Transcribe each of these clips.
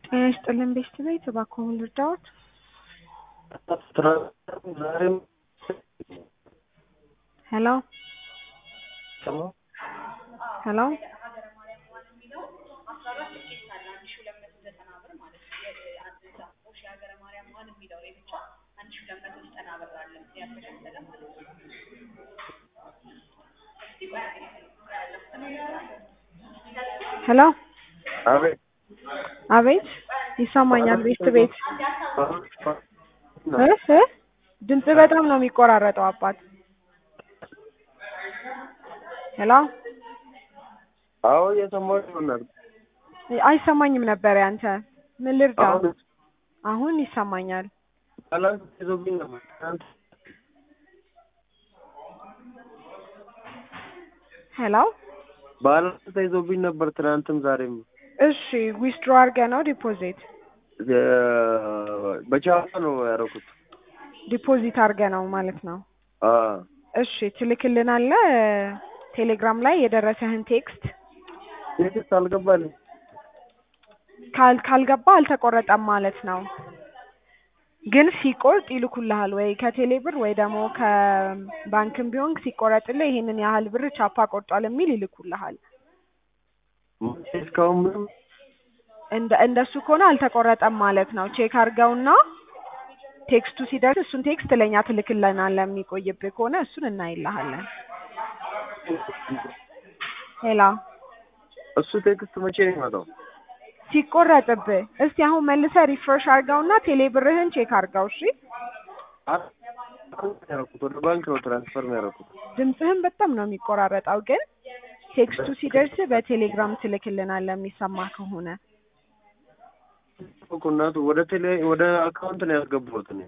ጥልን ቤስት ቤት እባክዎን ልርዳዎት? ሄሎ ሄሎ ሄሎ አቤት ይሰማኛል ቤስት ቤት ድምጽ በጣም ነው የሚቆራረጠው አባት ሄሎ አዎ የሰማሁሽ ነው አይሰማኝም ነበር ያንተ ምን ልርዳ አሁን ይሰማኛል ባላንስ ይዞብኝ ነበር ሄሎ ባላንስ ተይዞብኝ ነበር ትናንትም ዛሬም እሺ ዊዝድሮ አድርገህ ነው ዲፖዚት በቻፓ ነው ያደረኩት ዲፖዚት አድርገህ ነው ማለት ነው አዎ እሺ ትልክልናለህ ቴሌግራም ላይ የደረሰህን ቴክስት አልገባልኝ ካልገባ አልተቆረጠም ማለት ነው ግን ሲቆርጥ ይልኩልሃል ወይ ከቴሌ ብር ወይ ደግሞ ከባንክም ቢሆን ሲቆረጥልህ ይሄንን ያህል ብር ቻፓ ቆርጧል የሚል ይልኩልሃል እስካሁን እንደሱ ከሆነ አልተቆረጠም ማለት ነው ቼክ አድርገውና ቴክስቱ ሲደርስ እሱን ቴክስት ለኛ ትልክልናለህ የሚቆይብህ ከሆነ እሱን እናይልሃለን ሄላ እሱ ቴክስት መቼ ነው የሚመጣው ሲቆረጥብህ እስቲ አሁን መልሰህ ሪፍሬሽ አድርገውና ቴሌ ብርህን ቼክ አድርገው እሺ ወደ ባንክ ነው ትራንስፈር ያደረኩት ድምፅህን በጣም ነው የሚቆራረጠው ግን ቴክስቱ ሲደርስ በቴሌግራም ትልክልናለህ የሚሰማ ከሆነ ኮናቱ ወደ አካውንት ነው ያስገባሁት እኔ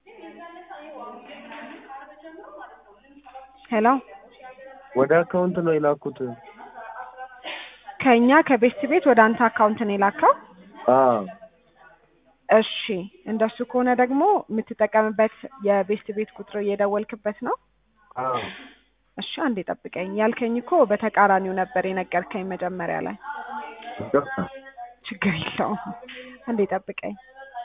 ሄሎ ወደ አካውንት ነው የላኩት ከኛ ከቤስት ቤት ወደ አንተ አካውንት ነው የላከው አዎ እሺ እንደሱ ከሆነ ደግሞ የምትጠቀምበት የቤስት ቤት ቁጥር እየደወልክበት ነው አዎ እሺ አንዴ ጠብቀኝ ያልከኝ እኮ በተቃራኒው ነበር የነገርከኝ መጀመሪያ ላይ ችግር የለውም አንዴ ጠብቀኝ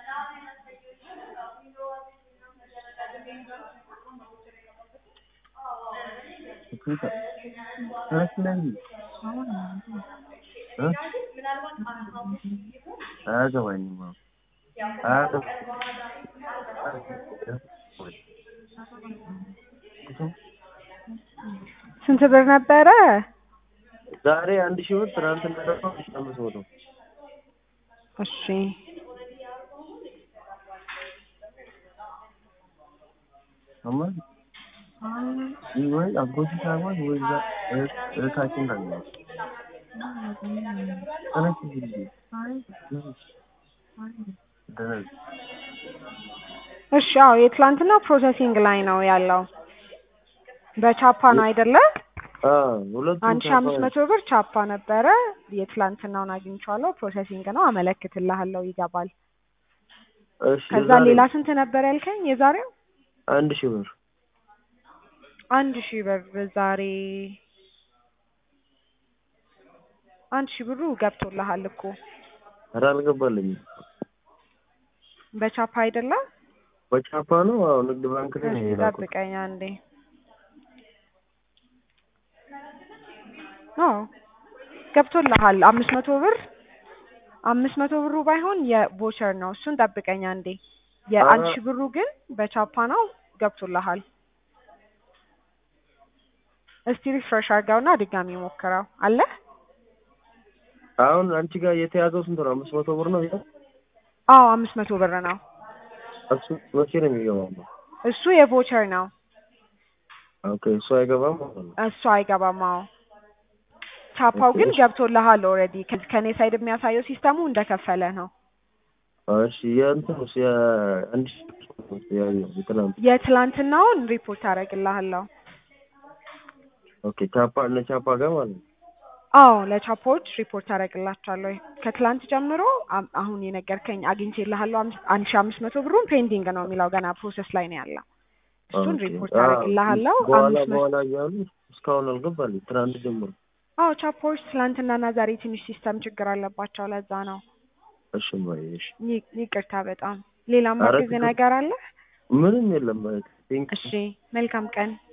ስንት ብር ነበረ ዛሬ 1000 ብር ትናንትና ደግሞ 1500 እሺ አማን ይወይ አጎት ሳይሆን ወይ እካችን ጋር ነው አነስ ይልኝ እሺ አዎ የትላንትና ፕሮሰሲንግ ላይ ነው ያለው በቻፓ ነው አይደለ 1500 ብር ቻፓ ነበረ የትላንትናውን አግኝቻለሁ ፕሮሰሲንግ ነው አመለክትልሃለሁ ይገባል እሺ ከዛ ሌላ ስንት ነበር ያልከኝ የዛሬው 1000 ብር 1000 ብር ዛሬ 1000 ብሩ ገብቶልሃል እኮ ኧረ አልገባልኝም በቻፓ አይደለ በቻፓ ነው አዎ ንግድ ባንክ ላይ ነው ጠብቀኝ አንዴ ገብቶልሃል 500 ብሩ ባይሆን የቮቸር ነው እሱን ጠብቀኝ አንዴ የ1000 ብሩ ግን በቻፓ ነው ገብቶልሃል እስቲ ሪፍሬሽ አድርገውና ድጋሚ ሞክረው አለ አሁን አንቺ ጋር የተያዘው ስንት ነው 500 ብር ነው አዎ 500 ብር ነው እሱ ወጪ ነው የሚገባው እሱ የቮቸር ነው ኦኬ እሱ አይገባም አዎ ቻፓው ግን ገብቶልሃል ኦሬዲ ከኔ ሳይድ የሚያሳየው ሲስተሙ እንደከፈለ ነው እሺ ያንተስ የትላንትናውን ሪፖርት አደርግልሃለሁ ኦኬ ቻፓ ጋር ማለት አዎ ለቻፖች ሪፖርት አደርግላችኋለሁ ከትላንት ጀምሮ አሁን የነገርከኝ አግኝቼልሃለሁ 1500 ብሩን ፔንዲንግ ነው የሚለው ገና ፕሮሰስ ላይ ነው ያለው እሱን ሪፖርት አደርግልሃለሁ 500 ያሉ እስካሁን አልገባልኝ ትናንት ጀምሮ ቻፖች ትላንትናና ዛሬ ትንሽ ሲስተም ችግር አለባቸው ለዛ ነው እሺ ማይ እሺ ይቅርታ በጣም ሌላ ማግዝ ነገር አለ? ምንም የለም ማለት ቴንክ እሺ መልካም ቀን